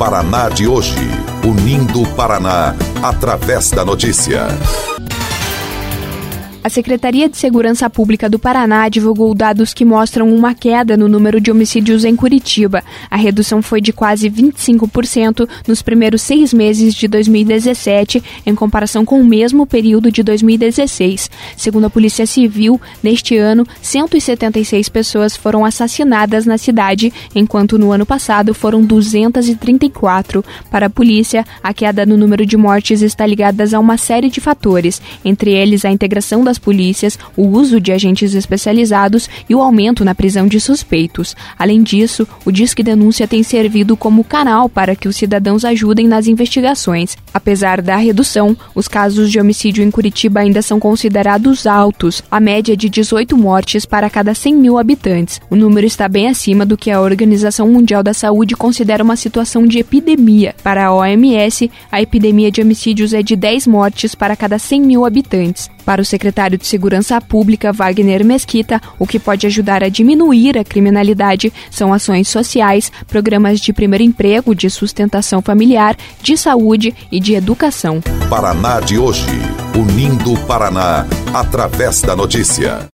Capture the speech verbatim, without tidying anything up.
Paraná de hoje, unindo o Paraná através da notícia. A Secretaria de Segurança Pública do Paraná divulgou dados que mostram uma queda no número de homicídios em Curitiba. A redução foi de quase vinte e cinco por cento nos primeiros seis meses de dois mil e dezessete, em comparação com o mesmo período de dois mil e dezesseis. Segundo a Polícia Civil, neste ano, cento e setenta e seis pessoas foram assassinadas na cidade, enquanto no ano passado foram duzentas e trinta e quatro. Para a polícia, a queda no número de mortes está ligada a uma série de fatores, entre eles a integração das polícias, o uso de agentes especializados e o aumento na prisão de suspeitos. Além disso, o Disque Denúncia tem servido como canal para que os cidadãos ajudem nas investigações. Apesar da redução, os casos de homicídio em Curitiba ainda são considerados altos, a média de dezoito mortes para cada cem mil habitantes. O número está bem acima do que a Organização Mundial da Saúde considera uma situação de epidemia. Para a O M S, a epidemia de homicídios é de dez mortes para cada cem mil habitantes. Para o secretário de Segurança Pública, Wagner Mesquita, o que pode ajudar a diminuir a criminalidade são ações sociais, programas de primeiro emprego, de sustentação familiar, de saúde e de educação. Paraná de hoje, unindo o Paraná através da notícia.